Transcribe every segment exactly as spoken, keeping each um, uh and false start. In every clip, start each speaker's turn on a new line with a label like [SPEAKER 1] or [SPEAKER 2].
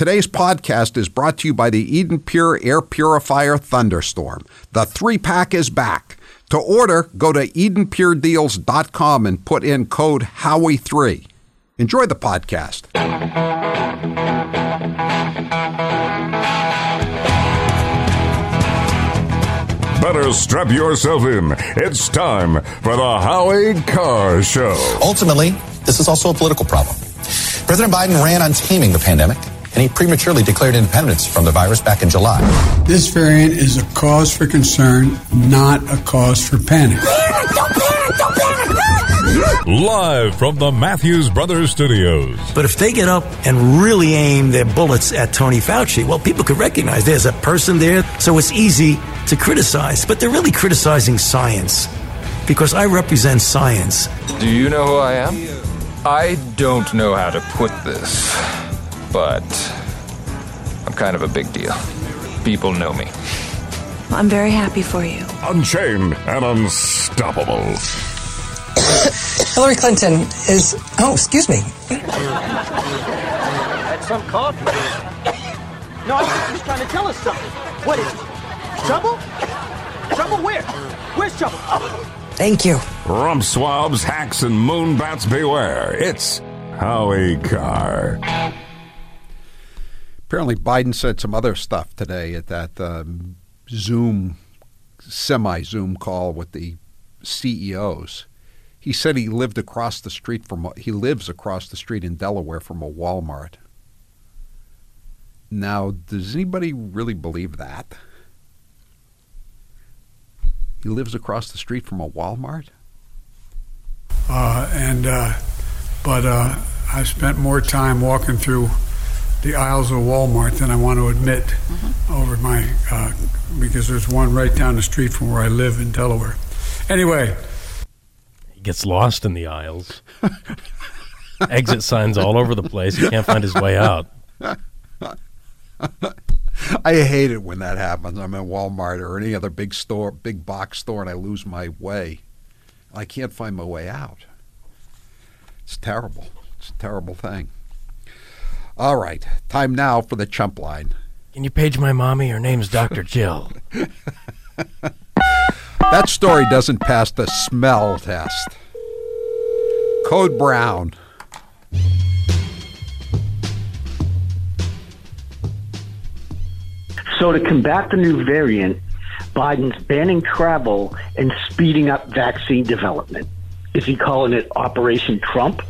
[SPEAKER 1] Today's podcast is brought to you by the Eden Pure Air Purifier Thunderstorm. The three-pack is back. To order, go to eden pure deals dot com and put in code Howie three. Enjoy the podcast.
[SPEAKER 2] Better strap yourself in. It's time for the Howie Carr Show.
[SPEAKER 3] Ultimately, this is also a political problem. President Biden ran on taming the pandemic, and he prematurely declared independence from the virus back in July.
[SPEAKER 4] This variant is a cause for concern, not a cause for panic.
[SPEAKER 5] Don't panic! Don't panic!
[SPEAKER 2] Live from the Matthews Brothers Studios.
[SPEAKER 6] But if they get up and really aim their bullets at Tony Fauci, well, people could recognize there's a person there, so it's easy to criticize. But they're really criticizing science, because I represent science.
[SPEAKER 7] Do you know who I am? I don't know how to put this, but I'm kind of a big deal. People know me.
[SPEAKER 8] I'm very happy for you.
[SPEAKER 2] Unchained and unstoppable.
[SPEAKER 9] Hillary Clinton is... Oh, excuse me.
[SPEAKER 10] Had some coffee. No, I think he's trying to tell us something. What is it? Trouble? Trouble where? Where's trouble? Oh.
[SPEAKER 9] Thank you.
[SPEAKER 2] Rump swabs, hacks, and moonbats beware. It's Howie Carr.
[SPEAKER 1] Apparently Biden said some other stuff today at that um, Zoom, semi-Zoom call with the C E Os. He said he lived across the street from, a, he lives across the street in Delaware from a Walmart. Now, does anybody really believe that? He lives across the street from a Walmart?
[SPEAKER 4] Uh, and, uh, but uh, I spent more time walking through the aisles of Walmart than I want to admit mm-hmm. over my, uh, because there's one right down the street from where I live in Delaware. Anyway.
[SPEAKER 11] He gets lost in the aisles. Exit signs all over the place. He can't find his way out.
[SPEAKER 1] I hate it when that happens. I'm in Walmart or any other big store, big box store, and I lose my way. I can't find my way out. It's terrible. It's a terrible thing. All right. Time now for the chump line.
[SPEAKER 11] Can you page my mommy? Her name's Doctor Jill.
[SPEAKER 1] That story doesn't pass the smell test. Code Brown.
[SPEAKER 12] So to combat the new variant, Biden's banning travel and speeding up vaccine development. Is he calling it Operation Trump?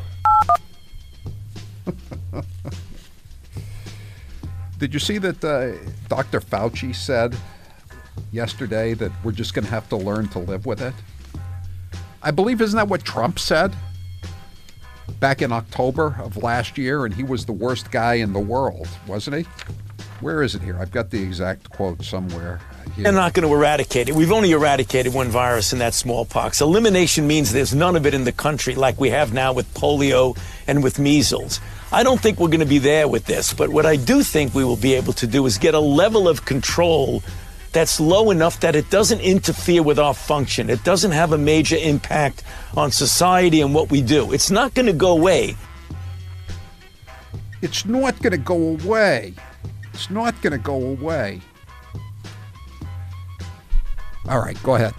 [SPEAKER 1] Did you see that uh, Doctor Fauci said yesterday that we're just going to have to learn to live with it? I believe, isn't that what Trump said back in October of last year? And he was the worst guy in the world, wasn't he? Where is it here? I've got the exact quote somewhere. Here.
[SPEAKER 6] They're not going to eradicate it. We've only eradicated one virus, and that's smallpox. Elimination means there's none of it in the country like we have now with polio and with measles. I don't think we're going to be there with this, but what I do think we will be able to do is get a level of control that's low enough that it doesn't interfere with our function. It doesn't have a major impact on society and what we do. It's not going to go away.
[SPEAKER 1] It's not going to go away. It's not going to go away. All right, go ahead.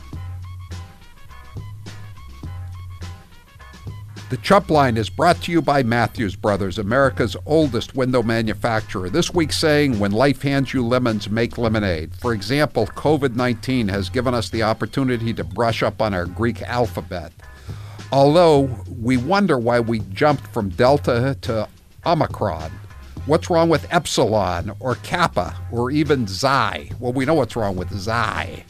[SPEAKER 1] The Chump Line is brought to you by Matthews Brothers, America's oldest window manufacturer. This week saying, when life hands you lemons, make lemonade. For example, covid nineteen has given us the opportunity to brush up on our Greek alphabet. Although we wonder why we jumped from Delta to Omicron. What's wrong with Epsilon or Kappa or even Xi? Well, we know what's wrong with Xi.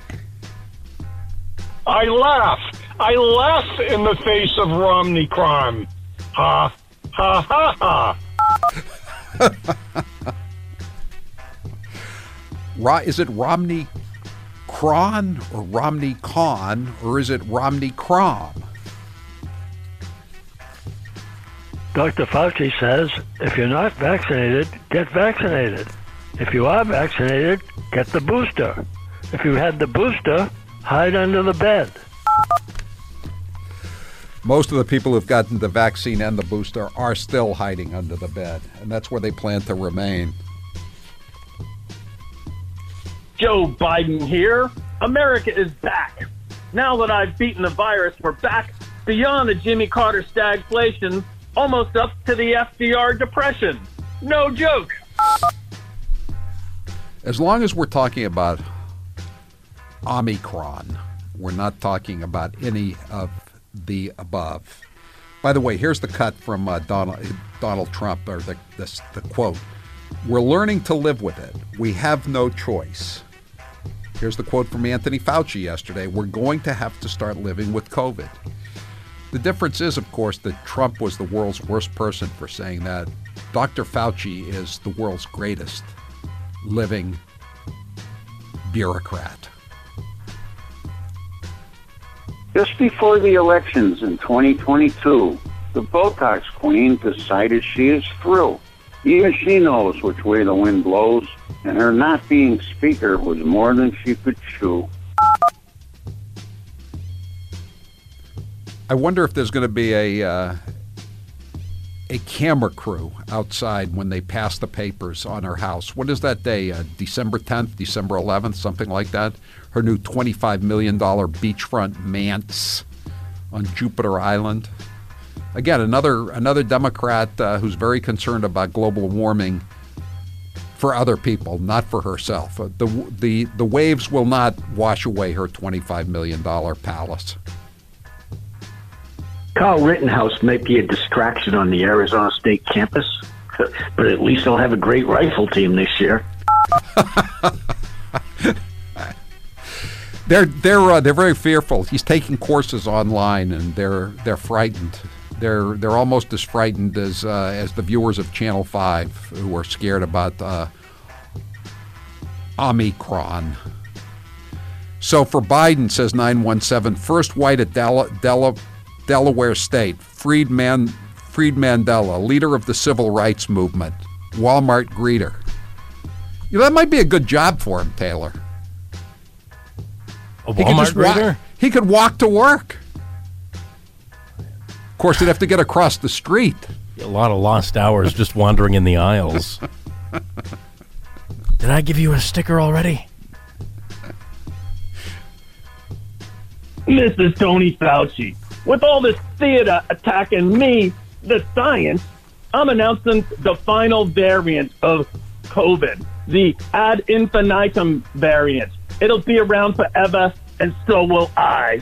[SPEAKER 13] I laugh. I laugh in the face of Romney crime. Ha, ha, ha, ha.
[SPEAKER 1] Ro- is it Romney Cron or Romney Con, or is it Romney Crom?
[SPEAKER 14] Doctor Fauci says, if you're not vaccinated, get vaccinated. If you are vaccinated, get the booster. If you had the booster, hide under the bed.
[SPEAKER 1] Most of the people who've gotten the vaccine and the booster are still hiding under the bed, and that's where they plan to remain.
[SPEAKER 15] Joe Biden here. America is back. Now that I've beaten the virus, we're back beyond the Jimmy Carter stagflation, almost up to the F D R depression. No joke.
[SPEAKER 1] As long as we're talking about Omicron, we're not talking about any of the above. By the way, here's the cut from uh, Donald Donald Trump, or the, the the quote. We're learning to live with it. We have no choice. Here's the quote from Anthony Fauci yesterday. We're going to have to start living with COVID. The difference is, of course, that Trump was the world's worst person for saying that. Doctor Fauci is the world's greatest living bureaucrat.
[SPEAKER 16] Just before the elections in twenty twenty-two, the Botox queen decided she is through. Even she knows which way the wind blows, and her not being speaker was more than she could chew.
[SPEAKER 1] I wonder if there's going to be a uh, a camera crew outside when they pass the papers on her house. What is that day? Uh, December tenth, December eleventh, something like that? Her new twenty-five million dollars beachfront manse on Jupiter Island. Again, another another Democrat uh, who's very concerned about global warming for other people, not for herself. Uh, the the the waves will not wash away her twenty-five million dollars palace.
[SPEAKER 12] Kyle Rittenhouse might be a distraction on the Arizona State campus, but at least they'll have a great rifle team this year.
[SPEAKER 1] they're they're uh, they're very fearful. He's taking courses online, and they're they're frightened. They're they're almost as frightened as uh, as the viewers of Channel Five, who are scared about uh, Omicron. So for Biden, says nine one seven, first white at Del- Del- Delaware State, freed, Man- freed Mandela, leader of the civil rights movement, Walmart greeter. You know, that might be a good job for him, Taylor.
[SPEAKER 11] A Walmart greeter?
[SPEAKER 1] Walk, he could walk to work. Of course, he'd have to get across the street.
[SPEAKER 11] A lot of lost hours just wandering in the aisles. Did I give you a sticker already?
[SPEAKER 15] Missus Tony Fauci, with all this theater attacking me, the science, I'm announcing the final variant of COVID, the ad infinitum variant. It'll be around forever, and so will I.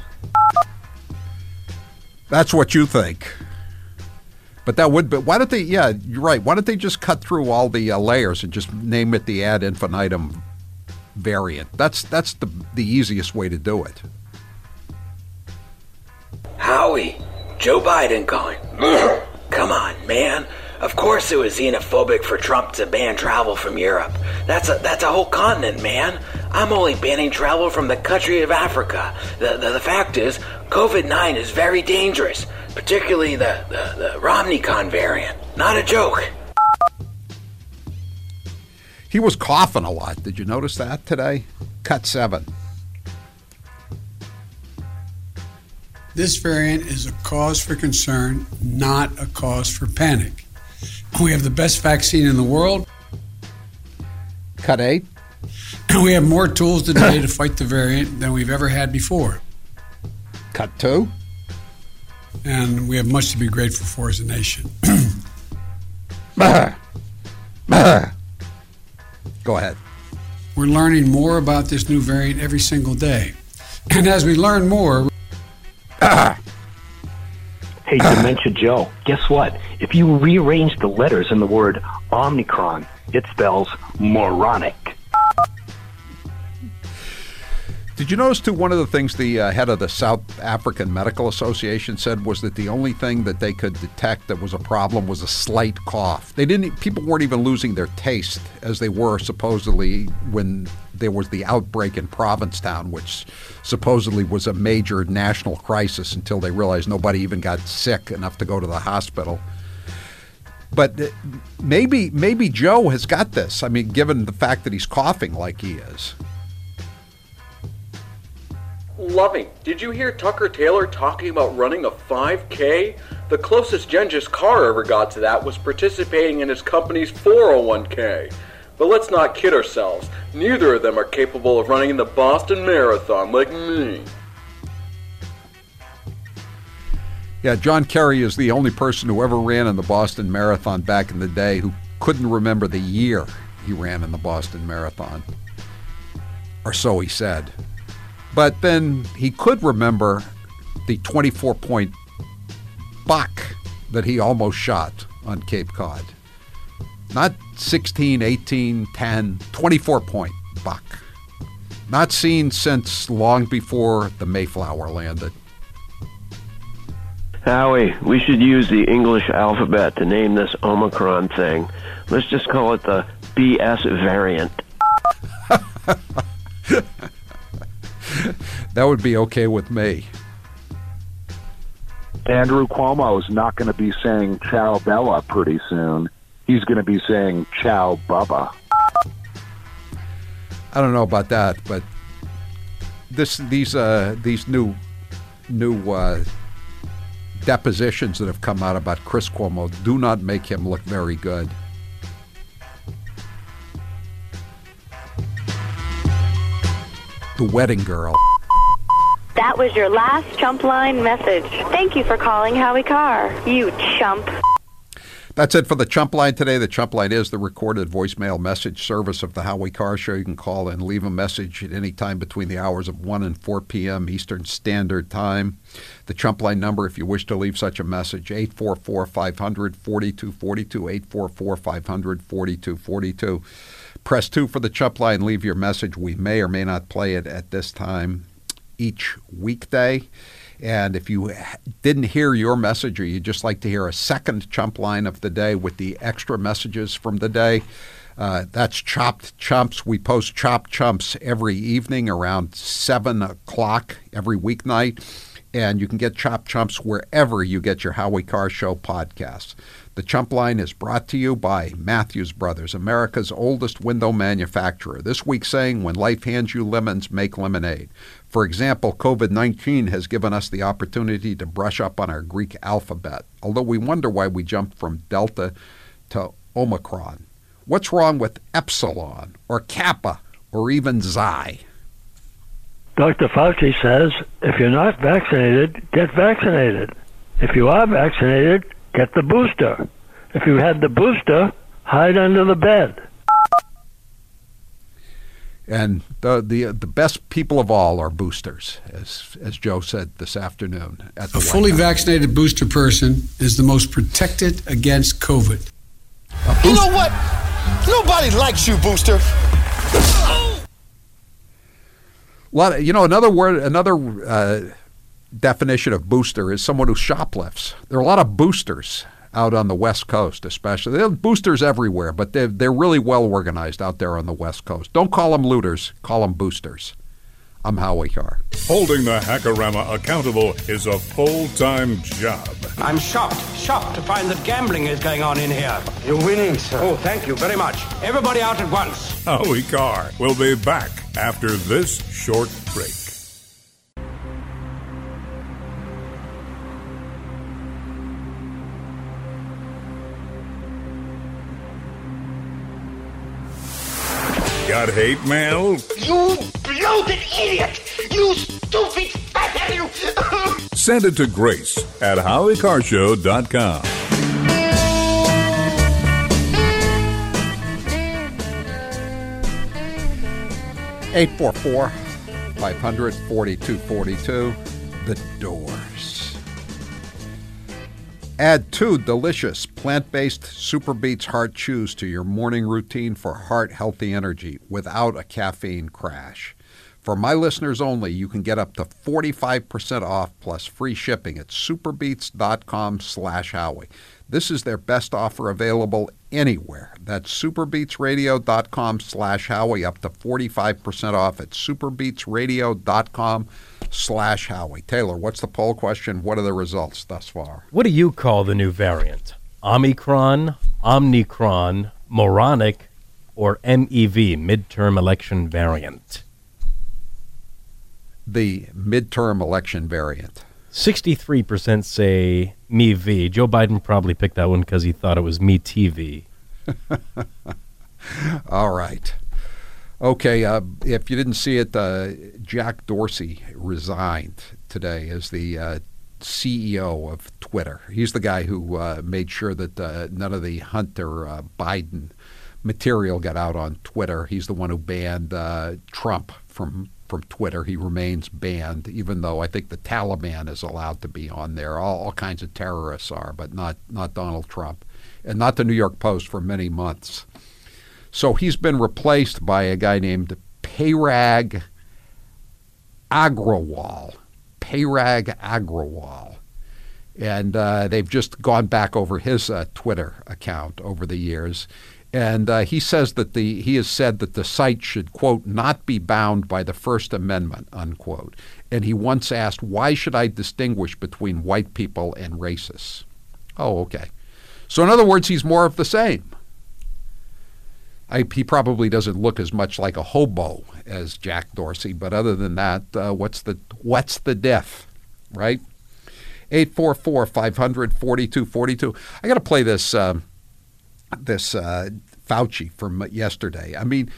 [SPEAKER 1] That's what you think. But that would be, why don't they, yeah, you're right. Why don't they just cut through all the uh, layers and just name it the ad infinitum variant? That's that's the the easiest way to do it.
[SPEAKER 17] Howie, Joe Biden calling. Come on, man. Of course it was xenophobic for Trump to ban travel from Europe. That's a that's a whole continent, man. I'm only banning travel from the country of Africa. The the, the fact is, COVID nine is very dangerous, particularly the, the, the Romneycon variant. Not a joke.
[SPEAKER 1] He was coughing a lot. Did you notice that today? Cut seven.
[SPEAKER 4] This variant is a cause for concern, not a cause for panic. We have the best vaccine in the world.
[SPEAKER 1] Cut eight.
[SPEAKER 4] And we have more tools today to fight the variant than we've ever had before.
[SPEAKER 1] Cut two.
[SPEAKER 4] And we have much to be grateful for as a nation.
[SPEAKER 1] bah. Bah. Go ahead.
[SPEAKER 4] We're learning more about this new variant every single day. And as we learn more...
[SPEAKER 12] Ah. Hey, Dementia Joe, guess what? If you rearrange the letters in the word Omicron, it spells moronic.
[SPEAKER 1] Did you notice, too, one of the things the uh, head of the South African Medical Association said was that the only thing that they could detect that was a problem was a slight cough. They didn't. People weren't even losing their taste as they were supposedly when there was the outbreak in Provincetown, which supposedly was a major national crisis until they realized nobody even got sick enough to go to the hospital. But maybe maybe Joe has got this. I mean, given the fact that he's coughing like he is.
[SPEAKER 18] Loving, did you hear Tucker Taylor talking about running a five K? The closest Genghis Carr ever got to that was participating in his company's four oh one K. But let's not kid ourselves. Neither of them are capable of running the Boston Marathon like me.
[SPEAKER 1] Yeah, John Kerry is the only person who ever ran in the Boston Marathon back in the day who couldn't remember the year he ran in the Boston Marathon. Or so he said. But then he could remember the twenty-four point buck that he almost shot on Cape Cod. Not sixteen, eighteen, ten, twenty-four point buck. Not seen since long before the Mayflower landed.
[SPEAKER 19] Howie, we should use the English alphabet to name this Omicron thing. Let's just call it the B S variant.
[SPEAKER 1] That would be okay with me.
[SPEAKER 20] Andrew Cuomo is not going to be saying Ciao Bella pretty soon. He's going to be saying Ciao Bubba.
[SPEAKER 1] I don't know about that, but this these uh, these new new uh, depositions that have come out about Chris Cuomo do not make him look very good. The wedding girl.
[SPEAKER 8] That was your last chump line message. Thank you for calling Howie Carr, you chump.
[SPEAKER 1] That's it for the Chump Line today. The Chump Line is the recorded voicemail message service of the Howie Carr Show. You can call and leave a message at any time between the hours of one and four p.m. Eastern Standard Time. The Chump Line number, if you wish to leave such a message, eight four four, five hundred, forty-two forty-two, eight four four, five hundred, forty-two forty-two. Press two for the Chump Line. Leave your message. We may or may not play it at this time each weekday. And if you didn't hear your message or you'd just like to hear a second Chump Line of the day with the extra messages from the day, uh, that's Chopped Chumps. We post Chopped Chumps every evening around seven o'clock every weeknight. And you can get Chopped Chumps wherever you get your Howie Carr Show podcasts. The Chump Line is brought to you by Matthews Brothers, America's oldest window manufacturer. This week saying, when life hands you lemons, make lemonade. For example, COVID nineteen has given us the opportunity to brush up on our Greek alphabet, although we wonder why we jumped from Delta to Omicron. What's wrong with Epsilon or Kappa or even Xi?
[SPEAKER 14] Doctor Fauci says, if you're not vaccinated, get vaccinated. If you are vaccinated, get the booster. If you had the booster, hide under the bed.
[SPEAKER 1] And the the the best people of all are boosters, as as Joe said this afternoon at the
[SPEAKER 4] A
[SPEAKER 1] White
[SPEAKER 4] fully
[SPEAKER 1] House.
[SPEAKER 4] vaccinated booster person is the most protected against COVID.
[SPEAKER 21] You know what? Nobody likes you, Booster.
[SPEAKER 1] A lot of, you know, another word, another uh, definition of booster is someone who shoplifts. There are a lot of boosters out on the West Coast, especially. There are boosters everywhere, but they're, they're really well organized out there on the West Coast. Don't call them looters. Call them boosters. I'm Howie Carr.
[SPEAKER 2] Holding the Hackorama accountable is a full-time job.
[SPEAKER 22] I'm shocked, shocked to find that gambling is going on in here.
[SPEAKER 21] You're winning, sir.
[SPEAKER 22] Oh, thank you very much. Everybody out at once.
[SPEAKER 2] Howie Carr will be back after this short break. Got hate mail?
[SPEAKER 5] You bloated idiot! You stupid fat you!
[SPEAKER 2] Send it to Grace at howie carr show dot com.
[SPEAKER 1] eight four four, five hundred, forty-two forty-two. The Doors. Add two delicious plant-based Super Beets Heart Chews to your morning routine for heart-healthy energy without a caffeine crash. For my listeners only, you can get up to forty-five percent off plus free shipping at superbeets.com slash Howie. This is their best offer available anywhere. That's superbeetsradio.com slash Howie, up to forty-five percent off at superbeetsradio.com slash Howie. Taylor, what's the poll question? What are the results thus far?
[SPEAKER 11] What do you call the new variant? Omicron, Omnicron, Moronic, or M E V, midterm election variant?
[SPEAKER 1] the midterm election variant?
[SPEAKER 11] sixty-three percent say Me V. Joe Biden probably picked that one because he thought it was Me T V.
[SPEAKER 1] All right. Okay, uh, if you didn't see it, uh, Jack Dorsey resigned today as the uh, C E O of Twitter. He's the guy who uh, made sure that uh, none of the Hunter uh, Biden material got out on Twitter. He's the one who banned uh, Trump from from Twitter. He remains banned, even though I think the Taliban is allowed to be on there. All, all kinds of terrorists are, but not not Donald Trump, and not the New York Post for many months. So he's been replaced by a guy named Parag Agrawal. Parag Agrawal. And uh, they've just gone back over his uh, Twitter account over the years. And uh, he says that the he has said that the site should, quote, not be bound by the First Amendment, unquote. And he once asked, why should I distinguish between white people and racists? Oh, okay. So in other words, he's more of the same. I, he probably doesn't look as much like a hobo as Jack Dorsey, but other than that, uh, what's the what's the diff, right? eight four four, five hundred, forty-two forty-two. I got to play this uh, this uh, Fauci from yesterday. I mean,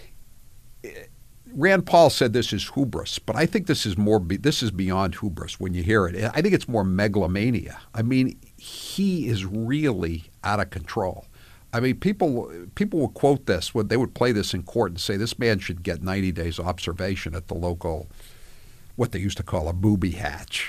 [SPEAKER 1] Rand Paul said this is hubris, but I think this is more. Be, this is beyond hubris when you hear it. I think it's more megalomania. I mean, he is really out of control. I mean, people people will quote this. They would play this in court and say this man should get ninety days observation at the local, what they used to call a booby hatch.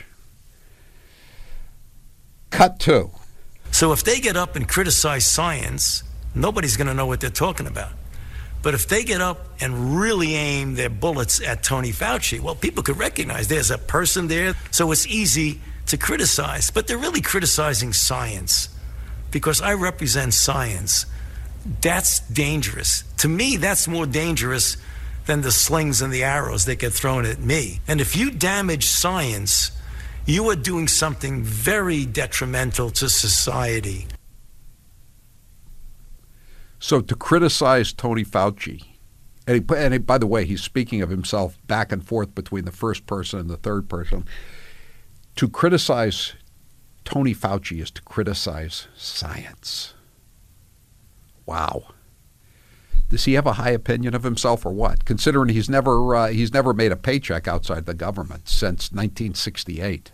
[SPEAKER 1] Cut two.
[SPEAKER 6] So if they get up and criticize science, nobody's going to know what they're talking about. But if they get up and really aim their bullets at Tony Fauci, well, people could recognize there's a person there, so it's easy to criticize. But they're really criticizing science. Because I represent science. That's dangerous. To me, that's more dangerous than the slings and the arrows that get thrown at me. And if you damage science, you are doing something very detrimental to society.
[SPEAKER 1] So to criticize Tony Fauci, and, he, and he, by the way, he's speaking of himself back and forth between the first person and the third person. To criticize Tony Fauci is to criticize science. Wow. Does he have a high opinion of himself or what? Considering he's never uh, he's never made a paycheck outside the government since nineteen sixty-eight.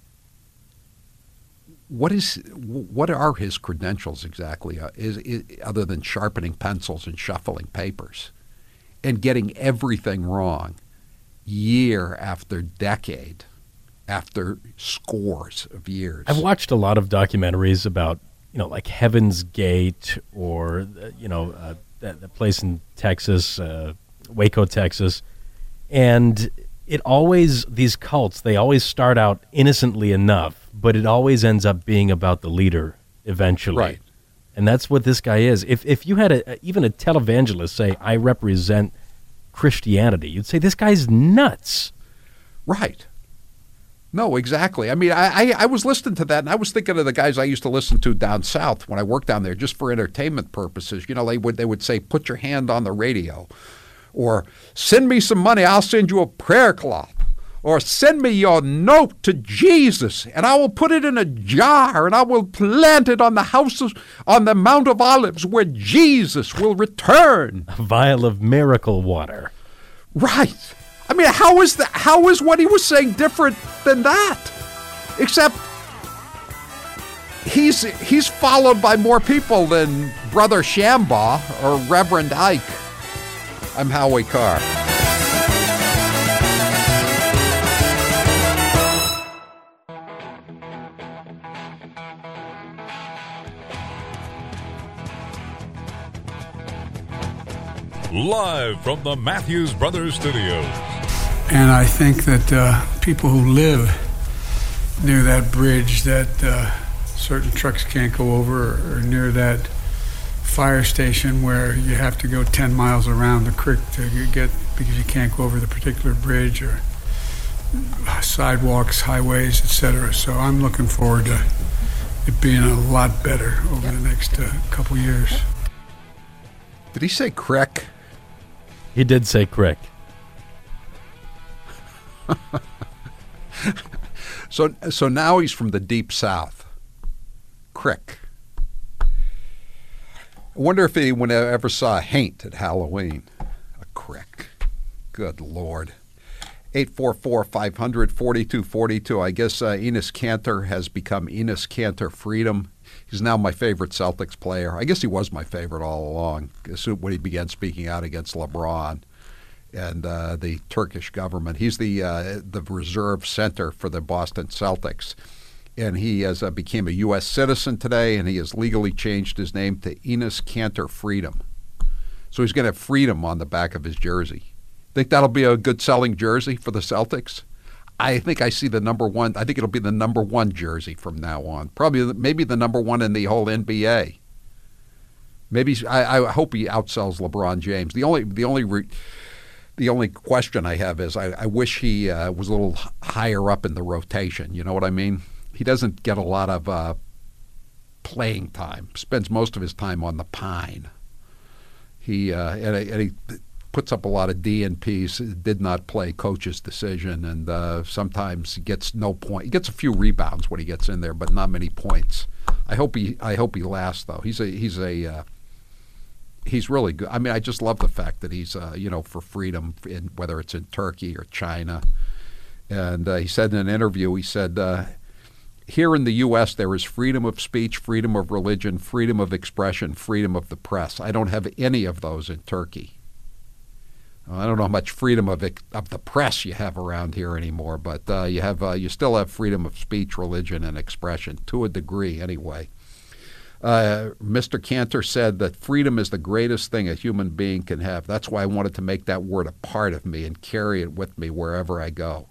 [SPEAKER 1] What is what are his credentials exactly? Uh, is, is other than sharpening pencils and shuffling papers, and getting everything wrong, year after decade. After scores of years.
[SPEAKER 11] I've watched a lot of documentaries about, you know, like Heaven's Gate or, uh, you know, uh, that, that place in Texas, uh, Waco, Texas. And it always, these cults, they always start out innocently enough, but it always ends up being about the leader eventually.
[SPEAKER 1] Right.
[SPEAKER 11] And that's what this guy is. If if you had a, even a televangelist say, I represent Christianity, you'd say, this guy's nuts.
[SPEAKER 1] Right. No, exactly. I mean, I, I, I was listening to that, and I was thinking of the guys I used to listen to down south when I worked down there, just for entertainment purposes. You know, they would they would say, "Put your hand on the radio," or "Send me some money, I'll send you a prayer cloth," or "Send me your note to Jesus, and I will put it in a jar, and I will plant it on the houses on the Mount of Olives, where Jesus will return."
[SPEAKER 11] A vial of miracle water.
[SPEAKER 1] Right. I mean, how is that? How is what he was saying different than that? Except he's he's followed by more people than Brother Shambaugh or Reverend Ike. I'm Howie Carr.
[SPEAKER 2] Live from the Matthews Brothers Studios.
[SPEAKER 4] And I think that uh, people who live near that bridge that uh, certain trucks can't go over, or, or near that fire station where you have to go ten miles around the creek to get, because you can't go over the particular bridge, or sidewalks, highways, et cetera. So I'm looking forward to it being a lot better over the next uh, couple years.
[SPEAKER 1] Did he say crick?
[SPEAKER 11] He did say crick.
[SPEAKER 1] so, so now he's from the deep south. Crick. I wonder if anyone ever saw a haint at Halloween. A crick. Good Lord. eight four four, five hundred, forty-two forty-two. I guess uh, Enes Kanter has become Enes Kanter Freedom. He's now my favorite Celtics player. I guess he was my favorite all along when he began speaking out against LeBron and uh, the Turkish government. He's the uh, the reserve center for the Boston Celtics. And he has uh, became a U S citizen today, and he has legally changed his name to Enes Kanter Freedom. So he's going to have freedom on the back of his jersey. Think that'll be a good selling jersey for the Celtics? I think I see the number one. I think it'll be the number one jersey from now on. Probably, maybe the number one in the whole N B A. Maybe I, I hope he outsells LeBron James. The only, the only, re, the only question I have is I, I wish he uh, was a little higher up in the rotation. You know what I mean? He doesn't get a lot of uh, playing time. Spends most of his time on the pine. He uh, and, and he. puts up a lot of D N Ps, did not play, coach's decision, and uh, sometimes he gets no point. He gets a few rebounds when he gets in there, but not many points. I hope he I hope he lasts though. He's a he's a uh, he's really good. I mean, I just love the fact that he's uh, you know for freedom, in, whether it's in Turkey or China. And uh, he said in an interview, he said, uh, here in the U S there is freedom of speech, freedom of religion, freedom of expression, freedom of the press. I don't have any of those in Turkey. I don't know how much freedom of it, of the press you have around here anymore, but uh, you have uh, you still have freedom of speech, religion, and expression to a degree, anyway. Uh, Mister Kanter said that freedom is the greatest thing a human being can have. That's why I wanted to make that word a part of me and carry it with me wherever I go.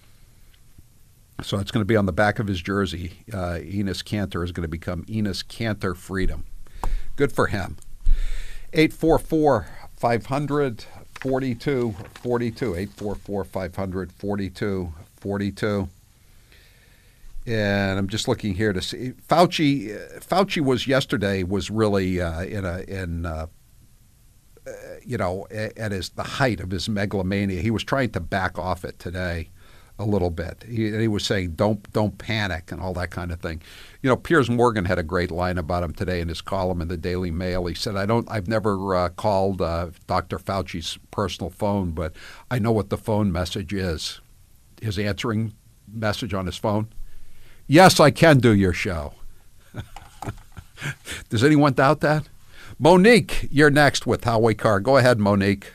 [SPEAKER 1] So it's going to be on the back of his jersey. Uh, Enes Kanter is going to become Enes Kanter Freedom. Good for him. eight four four, five hundred, forty-two forty-two, eight four four, five hundred, forty-two forty-two. And I'm just looking here to see Fauci. Fauci was yesterday was really uh, in a in uh, uh, you know at his the height of his megalomania. He was trying to back off it today a little bit. He, he was saying don't don't panic and all that kind of thing. You know, Piers Morgan had a great line about him today in his column in the Daily Mail. He said, "I don't. I've never uh, called uh, Doctor Fauci's personal phone, but I know what the phone message is. His answering message on his phone. Yes, I can do your show." Does anyone doubt that? Monique, you're next with Howie Carr. Go ahead, Monique.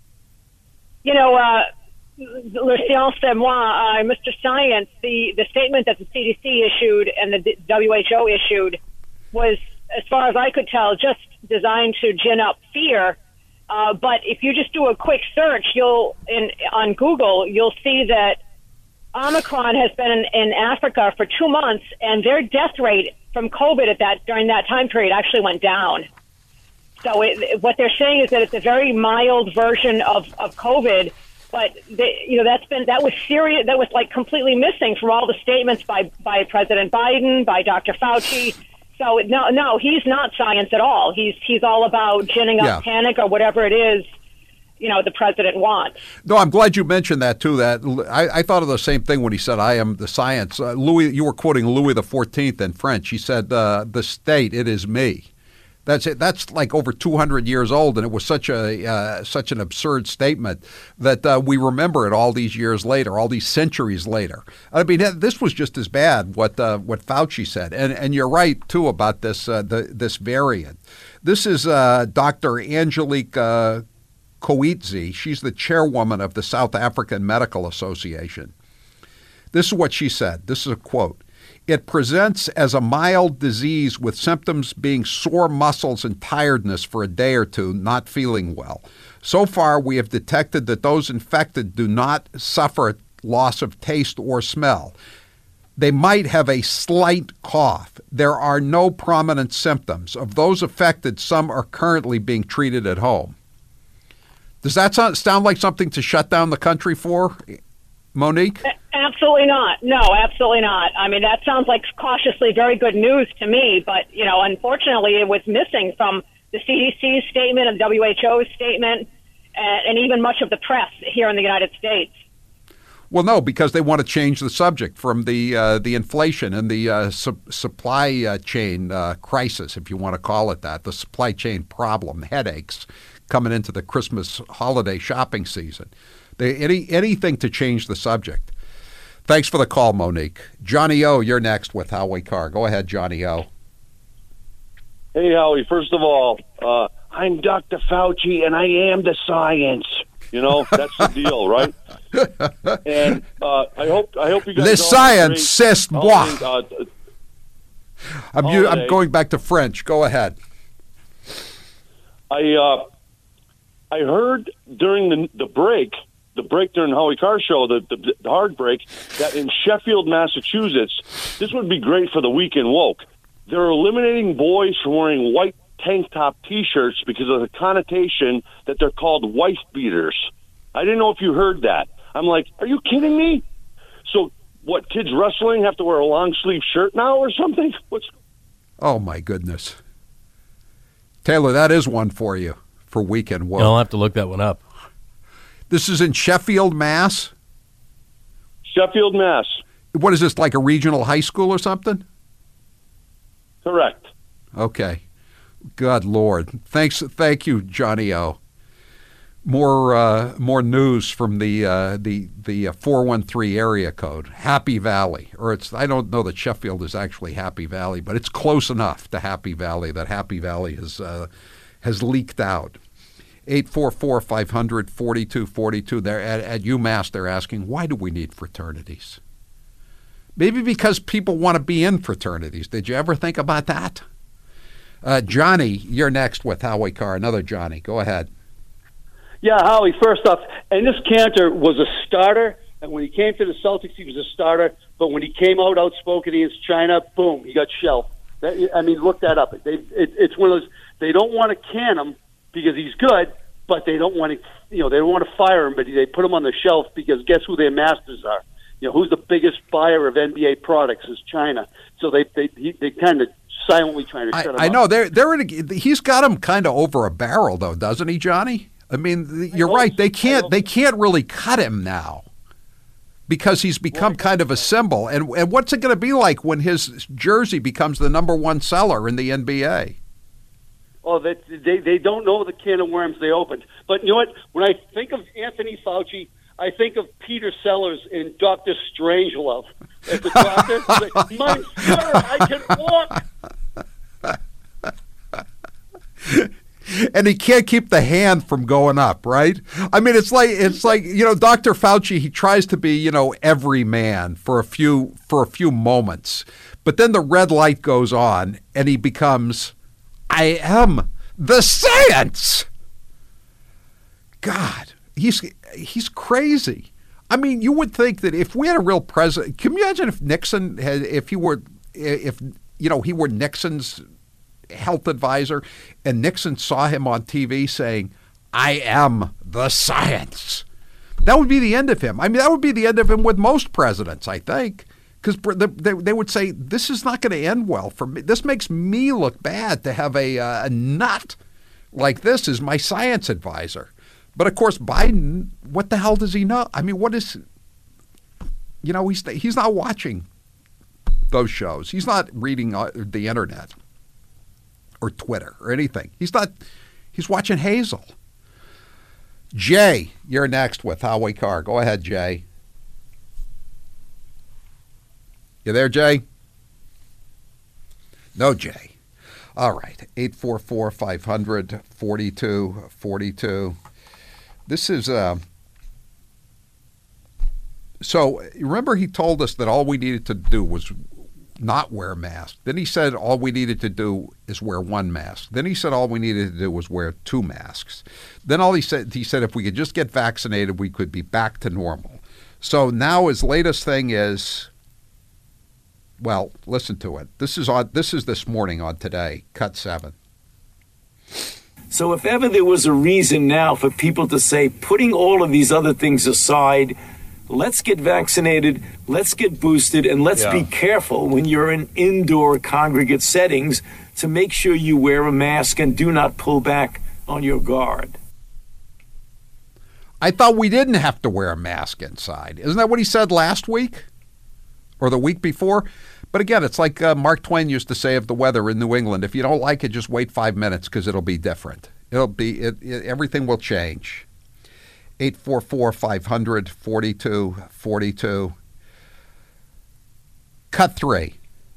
[SPEAKER 3] You know, uh, le science c'est moi, uh, Mister Science, the, the statement that the C D C issued and the W H O issued was, as far as I could tell, just designed to gin up fear. Uh, but if you just do a quick search, you'll in on Google, you'll see that Omicron has been in, in Africa for two months, and their death rate from COVID at that during that time period actually went down. So it, what they're saying is that it's a very mild version of, of COVID, but they, you know that's been that was serious. That was like completely missing from all the statements by by President Biden, by Doctor Fauci. So no, no, he's not science at all. He's he's all about ginning up yeah. panic or whatever it is, you know, the president wants.
[SPEAKER 1] No, I'm glad you mentioned that too. That I, I thought of the same thing when he said, "I am the science." Uh, Louis, you were quoting Louis the fourteenth in French. He said, uh, "The state, it is me." That's it. That's like over two hundred years old, and it was such a uh, such an absurd statement that uh, we remember it all these years later, all these centuries later. I mean, this was just as bad what uh, what Fauci said, and and you're right too about this uh, the, this variant. This is uh, Doctor Angelique uh, Coetzee. She's the chairwoman of the South African Medical Association. This is what she said. This is a quote. "It presents as a mild disease with symptoms being sore muscles and tiredness for a day or two, not feeling well. So far, we have detected that those infected do not suffer loss of taste or smell. They might have a slight cough. There are no prominent symptoms. Of those affected, some are currently being treated at home." Does that sound, sound like something to shut down the country for, Monique?
[SPEAKER 3] Absolutely not. No, absolutely not. I mean, that sounds like cautiously very good news to me, but, you know, unfortunately it was missing from the C D C's statement and W H O's statement and, and even much of the press here in the United States.
[SPEAKER 1] Well, no, because they want to change the subject from the uh, the inflation and the uh, su- supply uh, chain uh, crisis, if you want to call it that, the supply chain problem, headaches coming into the Christmas holiday shopping season. They, any anything to change the subject. Thanks for the call, Monique. Johnny O, you're next with Howie Carr. Go ahead, Johnny O.
[SPEAKER 7] Hey, Howie, first of all, uh, I'm Doctor Fauci, and I am the science. You know, that's the deal, right? And uh, I hope I hope you guys.
[SPEAKER 1] Le
[SPEAKER 7] all
[SPEAKER 1] science, c'est moi.
[SPEAKER 7] Uh,
[SPEAKER 1] I'm, you, I'm going back to French. Go ahead.
[SPEAKER 7] I uh, I heard during the the break, the break during the Howie Carr show, the, the the hard break, that in Sheffield, Massachusetts, this would be great for the weekend woke. They're eliminating boys from wearing white tank top T-shirts because of the connotation that they're called wife beaters. I didn't know if you heard that. I'm like, are you kidding me? So what, kids wrestling have to wear a long sleeve shirt now or something? What's?
[SPEAKER 1] Oh my goodness, Taylor, that is one for you for weekend woke.
[SPEAKER 11] I'll have to look that one up.
[SPEAKER 1] This is in Sheffield, Mass.
[SPEAKER 7] Sheffield, Mass.
[SPEAKER 1] What is this, like a regional high school or something?
[SPEAKER 7] Correct.
[SPEAKER 1] Okay. God Lord. Thanks. Thank you, Johnny O. More uh, more news from the uh, the the four one three area code, Happy Valley, or it's I don't know that Sheffield is actually Happy Valley, but it's close enough to Happy Valley that Happy Valley has uh, has leaked out. eight four four, five hundred, forty-two forty-two. They're at, at UMass. They're asking, why do we need fraternities? Maybe because people want to be in fraternities. Did you ever think about that? Uh, Johnny, you're next with Howie Carr. Another Johnny. Go ahead.
[SPEAKER 10] Yeah, Howie, first off, and this Cantor was a starter, and when he came to the Celtics, he was a starter, but when he came out outspoken against China, boom, he got shelved. That, I mean, look that up. They, it, it's one of those, they don't want to can him because he's good, but they don't want to, you know, they don't want to fire him, but they put him on the shelf because guess who their masters are? You know, who's the biggest buyer of N B A products is China. So they they he, they kind of silently trying to shut him
[SPEAKER 1] I
[SPEAKER 10] up.
[SPEAKER 1] know they're they're in a, he's got him kind of over a barrel though, doesn't he, Johnny? I mean, you're right. They can't they can't really cut him now because he's become kind of a symbol. And and what's it going to be like when his jersey becomes the number one seller in the N B A?
[SPEAKER 10] Oh, they they they don't know the can of worms they opened. But you know what? When I think of Anthony Fauci, I think of Peter Sellers in Doctor Strangelove. As the doctor, he's like, my sir, I can walk.
[SPEAKER 1] And he can't keep the hand from going up, right? I mean, it's like it's like you know, Doctor Fauci. He tries to be you know every man for a few for a few moments, but then the red light goes on, and he becomes, I am the science. God. He's he's crazy. I mean, you would think that if we had a real president, can you imagine if Nixon had, if he were, if you know, he were Nixon's health advisor, and Nixon saw him on T V saying, "I am the science." That would be the end of him. I mean, that would be the end of him with most presidents, I think, because they, they would say, "This is not going to end well for me. This makes me look bad to have a uh, a nut like this as my science advisor." But, of course, Biden, what the hell does he know? I mean, what is, you know, he's, he's not watching those shows. He's not reading the internet or Twitter or anything. He's not, he's watching Hazel. Jay, you're next with Howie Carr. Go ahead, Jay. You there, Jay? No, Jay. All right, eight four four, five hundred, forty-two forty-two. This is, uh, so remember he told us that all we needed to do was not wear masks. Then he said all we needed to do is wear one mask. Then he said all we needed to do was wear two masks. Then all he said, he said if we could just get vaccinated, we could be back to normal. So now his latest thing is, well, listen to it. This is on, this is this morning on Today, cut seven.
[SPEAKER 6] So if ever there was a reason now for people to say, putting all of these other things aside, let's get vaccinated, let's get boosted, and let's yeah. be careful when you're in indoor congregate settings to make sure you wear a mask and do not pull back on your guard.
[SPEAKER 1] I thought we didn't have to wear a mask inside. Isn't that what he said last week or the week before? But again, it's like uh, Mark Twain used to say of the weather in New England. If you don't like it, just wait five minutes because it'll be different. It'll be it, it, everything will change. eight four four, five hundred, forty-two forty-two. Cut three.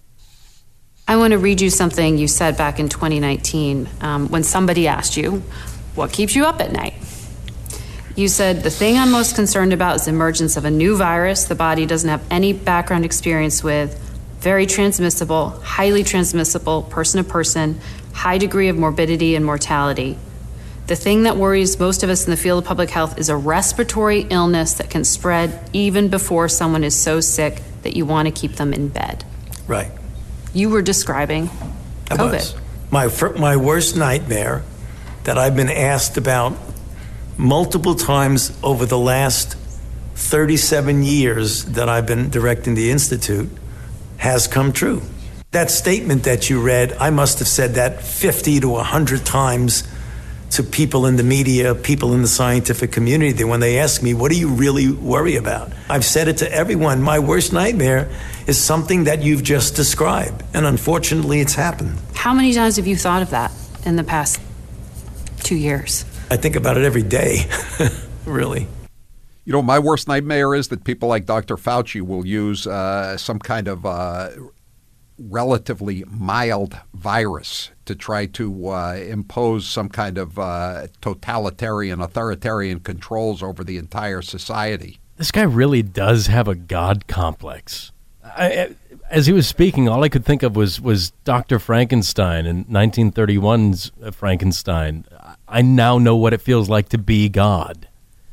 [SPEAKER 9] I want to read you something you said back in twenty nineteen um, when somebody asked you, what keeps you up at night? You said, the thing I'm most concerned about is the emergence of a new virus the body doesn't have any background experience with, very transmissible, highly transmissible, person to person, high degree of morbidity and mortality. The thing that worries most of us in the field of public health is a respiratory illness that can spread even before someone is so sick that you want to keep them in bed.
[SPEAKER 6] Right.
[SPEAKER 9] You were describing
[SPEAKER 6] I
[SPEAKER 9] COVID.
[SPEAKER 6] Was. My, fir- my worst nightmare that I've been asked about multiple times over the last thirty-seven years that I've been directing the Institute has come true. That statement that you read, I must have said that fifty to one hundred times to people in the media, people in the scientific community, that when they ask me, what do you really worry about? I've said it to everyone. My worst nightmare is something that you've just described. And unfortunately, it's happened.
[SPEAKER 9] How many times have you thought of that in the past two years?
[SPEAKER 6] I think about it every day, really.
[SPEAKER 1] You know, my worst nightmare is that people like Doctor Fauci will use uh, some kind of uh, relatively mild virus to try to uh, impose some kind of uh, totalitarian, authoritarian controls over the entire society.
[SPEAKER 11] This guy really does have a God complex. I, as he was speaking, all I could think of was, was Doctor Frankenstein in nineteen thirty-one's Frankenstein. I now know what it feels like to be God.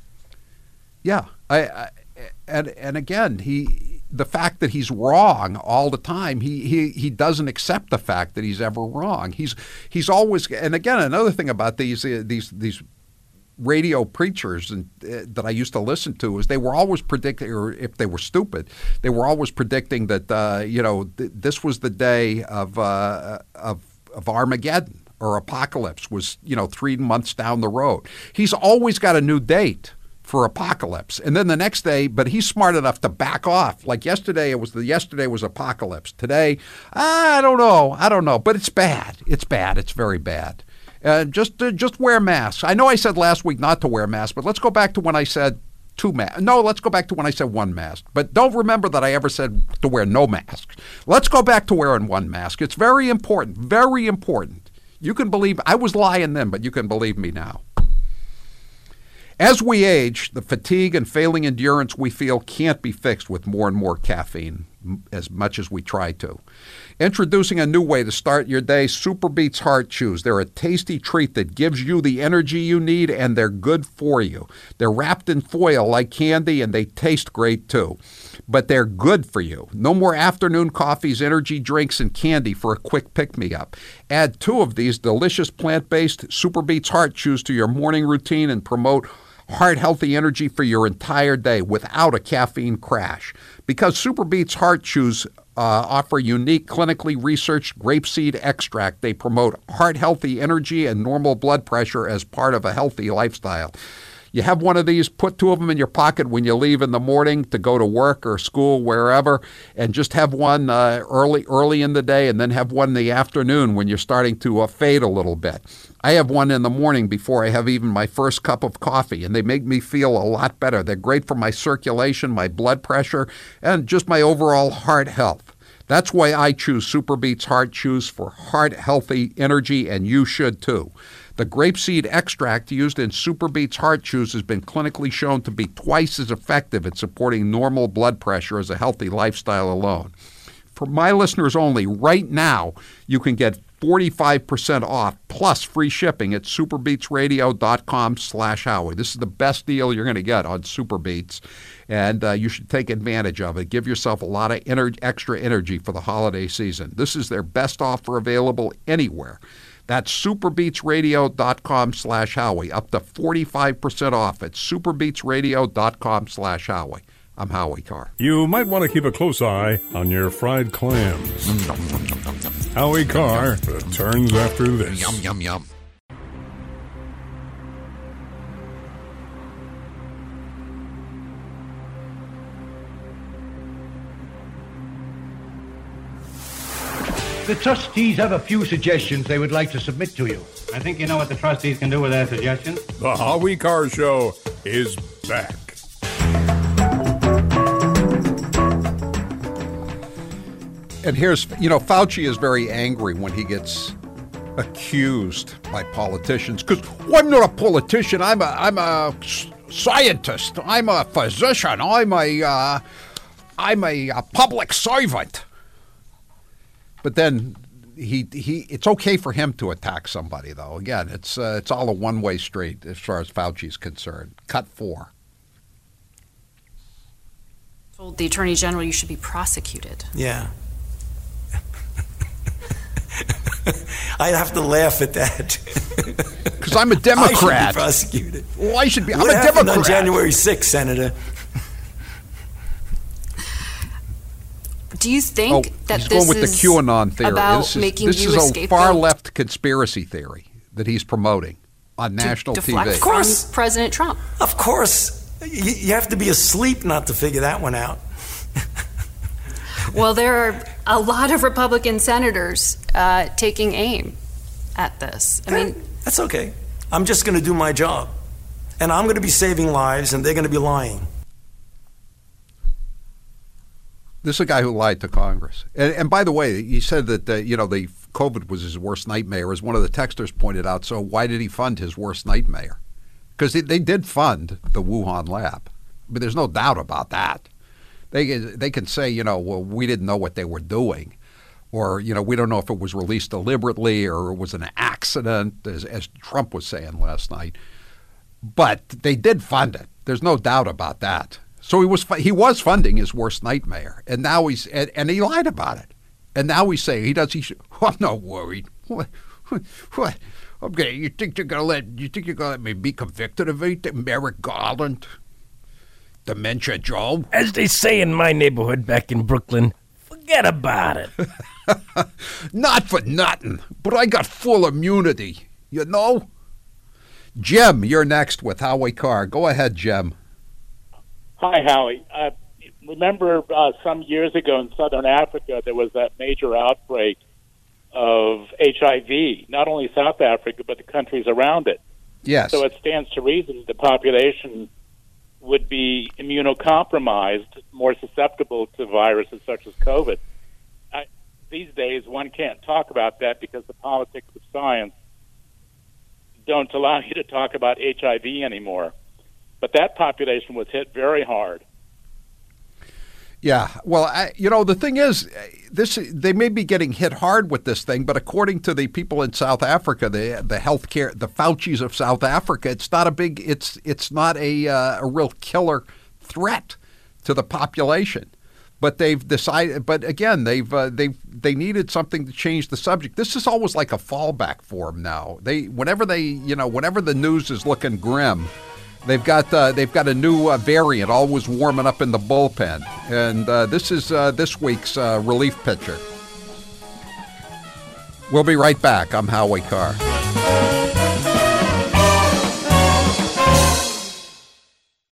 [SPEAKER 1] Yeah, I, I and and again, he the fact that he's wrong all the time, he he he doesn't accept the fact that he's ever wrong. He's he's always, and again, another thing about these uh, these these radio preachers and uh, that I used to listen to is they were always predicting, or if they were stupid, they were always predicting that uh, you know th- this was the day of uh, of of Armageddon or apocalypse was, you know, three months down the road. He's always got a new date for apocalypse. And then the next day, but he's smart enough to back off. Like yesterday, it was the yesterday was apocalypse. Today, I don't know. I don't know. But it's bad. It's bad. It's very bad. Uh, just uh, just wear masks. I know I said last week not to wear masks, but let's go back to when I said two masks. No, let's go back to when I said one mask. But don't remember that I ever said to wear no masks. Let's go back to wearing one mask. It's very important. Very important. You can believe, I was lying then, but you can believe me now. As we age, the fatigue and failing endurance we feel can't be fixed with more and more caffeine, as much as we try to. Introducing a new way to start your day, Super Beets Heart Chews. They're a tasty treat that gives you the energy you need, and they're good for you. They're wrapped in foil like candy, and they taste great too. But they're good for you. No more afternoon coffees, energy drinks, and candy for a quick pick-me-up. Add two of these delicious plant-based Super Beets Heart Chews to your morning routine and promote heart-healthy energy for your entire day without a caffeine crash. Because Super Beets Heart Chews uh, offer unique, clinically researched grapeseed extract, they promote heart-healthy energy and normal blood pressure as part of a healthy lifestyle. You have one of these, put two of them in your pocket when you leave in the morning to go to work or school, wherever, and just have one uh, early early in the day and then have one in the afternoon when you're starting to uh, fade a little bit. I have one in the morning before I have even my first cup of coffee, and they make me feel a lot better. They're great for my circulation, my blood pressure, and just my overall heart health. That's why I choose Super Beets Heart Chews for heart-healthy energy, and you should too. The grapeseed extract used in Super Beets Heart Chews has been clinically shown to be twice as effective at supporting normal blood pressure as a healthy lifestyle alone. For my listeners only, right now, you can get forty-five percent off plus free shipping at superbeetsradio.com slash Howie. This is the best deal you're going to get on SuperBeets, and uh, you should take advantage of it. Give yourself a lot of ener- extra energy for the holiday season. This is their best offer available anywhere. That's superbeetsradio.com slash Howie. Up to forty-five percent off at superbeetsradio.com slash Howie. I'm Howie Carr.
[SPEAKER 2] You might want to keep a close eye on your fried clams. Howie Carr returns after this.
[SPEAKER 1] Yum, yum, yum.
[SPEAKER 22] The trustees have a few suggestions they would like to submit to you.
[SPEAKER 13] I think you know what the trustees can do with their suggestions.
[SPEAKER 2] The Howie Carr Show is back.
[SPEAKER 1] And here's, you know, Fauci is very angry when he gets accused by politicians because well, I'm not a politician. I'm a I'm a scientist. I'm a physician. I'm a uh, I'm a, a public servant. But then he he it's okay for him to attack somebody, though. Again, it's uh, it's all a one way street as far as Fauci's concerned. Cut four.
[SPEAKER 9] Told the Attorney General you should be prosecuted.
[SPEAKER 6] Yeah. I'd have to laugh at that.
[SPEAKER 1] Because I'm a Democrat.
[SPEAKER 6] I should be prosecuted.
[SPEAKER 1] Well, I should be. I'm
[SPEAKER 6] what
[SPEAKER 1] a
[SPEAKER 6] happened
[SPEAKER 1] Democrat.
[SPEAKER 6] on January sixth, Senator?
[SPEAKER 9] Do you think
[SPEAKER 1] oh,
[SPEAKER 9] that
[SPEAKER 1] he's
[SPEAKER 9] this
[SPEAKER 1] going with
[SPEAKER 9] is
[SPEAKER 1] the QAnon theory?
[SPEAKER 9] about
[SPEAKER 1] this is,
[SPEAKER 9] making
[SPEAKER 1] this
[SPEAKER 9] you
[SPEAKER 1] is
[SPEAKER 9] a
[SPEAKER 1] a
[SPEAKER 9] scapegoat?
[SPEAKER 1] far left conspiracy theory that he's promoting on national
[SPEAKER 9] to
[SPEAKER 1] T V.
[SPEAKER 9] deflect
[SPEAKER 6] Of course.
[SPEAKER 9] from President Trump.
[SPEAKER 6] Of course. You, you have to be asleep not to figure that one out.
[SPEAKER 9] Well, there are a lot of Republican senators uh, taking aim at this. I mean,
[SPEAKER 6] that's okay. I'm just going to do my job. And I'm going to be saving lives, and they're going to be lying.
[SPEAKER 1] This is a guy who lied to Congress. And, and by the way, he said that, uh, you know, the COVID was his worst nightmare, as one of the texters pointed out. So why did he fund his worst nightmare? Because they, they did fund the Wuhan lab. But there's no doubt about that. They, they can say, you know, well, we didn't know what they were doing. Or, you know, we don't know if it was released deliberately or it was an accident, as, as Trump was saying last night. But they did fund it. There's no doubt about that. So he was he was funding his worst nightmare, and now he's and, and he lied about it. And now he's saying he does. He should, oh, I'm not worried. What? What? Okay, you think you're gonna let you think you're gonna let me be convicted of anything? Merrick Garland, Dementia Joe,
[SPEAKER 11] as they say in my neighborhood back in Brooklyn. Forget about it.
[SPEAKER 1] Not for nothing, but I got full immunity, you know? Jim, you're next with Howie Carr. Go ahead, Jim.
[SPEAKER 16] Hi, Howie. Uh, remember uh, some years ago in Southern Africa, there was that major outbreak of H I V, not only South Africa, but the countries around it.
[SPEAKER 1] Yes.
[SPEAKER 16] So it stands to reason the population would be immunocompromised, more susceptible to viruses such as COVID. I, these days, one can't talk about that because the politics of science don't allow you to talk about H I V anymore. But that population was hit very hard.
[SPEAKER 1] Yeah, well, I, you know, the thing is, this they may be getting hit hard with this thing, but according to the people in South Africa, the the healthcare, the Faucis of South Africa, it's not a big, it's it's not a uh, a real killer threat to the population. But they've decided, but again, they've uh, they they needed something to change the subject. This is always like a fallback for them now. They whenever they you know whenever the news is looking grim. They've got uh, they've got a new uh, variant always warming up in the bullpen, and uh, this is uh, this week's uh, relief pitcher. We'll be right back. I'm Howie Carr.